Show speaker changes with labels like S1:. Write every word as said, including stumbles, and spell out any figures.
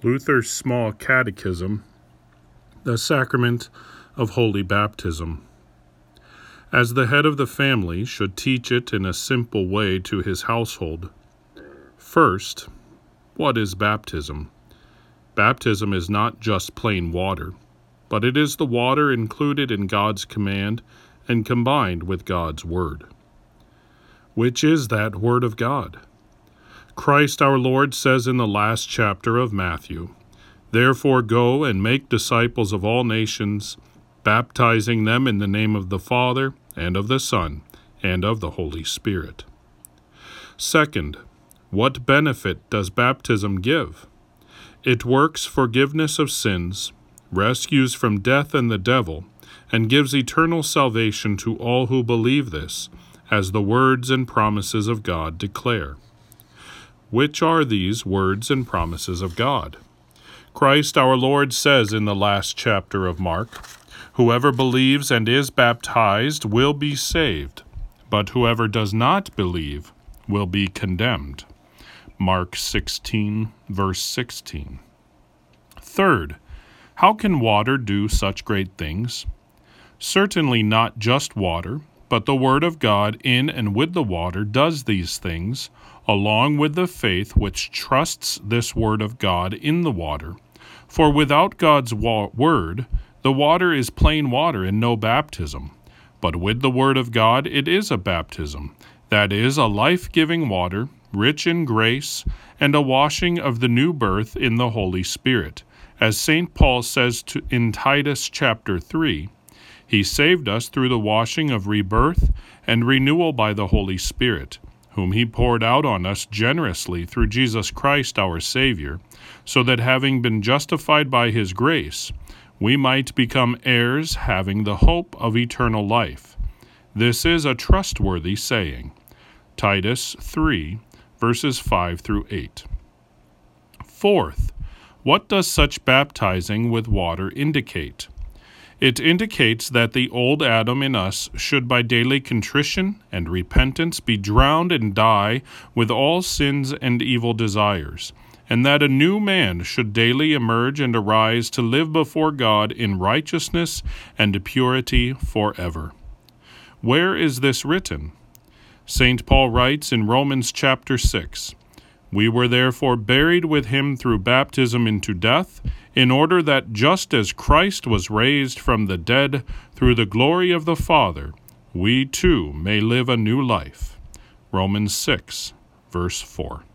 S1: Luther's Small Catechism, the sacrament of holy baptism. As the head of the family should teach it in a simple way to his household. First, what is baptism? Baptism is not just plain water, but it is the water included in God's command and combined with God's word. Which is that word of God? Christ our Lord says in the last chapter of Matthew, "Therefore go and make disciples of all nations, baptizing them in the name of the Father, and of the Son, and of the Holy Spirit." Second, what benefit does baptism give? It works forgiveness of sins, rescues from death and the devil, and gives eternal salvation to all who believe this, as the words and promises of God declare. Which are these words and promises of God? Christ our Lord says in the last chapter of Mark, "Whoever believes and is baptized will be saved, but whoever does not believe will be condemned." Mark sixteen, verse sixteen. Third, how can water do such great things? Certainly not just water, but the Word of God in and with the water does these things, along with the faith which trusts this Word of God in the water. For without God's wa- Word, the water is plain water and no baptism. But with the Word of God, it is a baptism, that is, a life-giving water, rich in grace, and a washing of the new birth in the Holy Spirit. As Saint Paul says to, in Titus chapter three, "He saved us through the washing of rebirth and renewal by the Holy Spirit, whom he poured out on us generously through Jesus Christ our Savior, so that having been justified by his grace, we might become heirs having the hope of eternal life." This is a trustworthy saying. Titus three, verses five through eight. Fourth, what does such baptizing with water indicate? It indicates that the old Adam in us should by daily contrition and repentance be drowned and die with all sins and evil desires, and that a new man should daily emerge and arise to live before God in righteousness and purity forever. Where is this written? Saint Paul writes in Romans chapter six, "We were therefore buried with him through baptism into death, in order that just as Christ was raised from the dead through the glory of the Father, we too may live a new life." Romans six, verse four.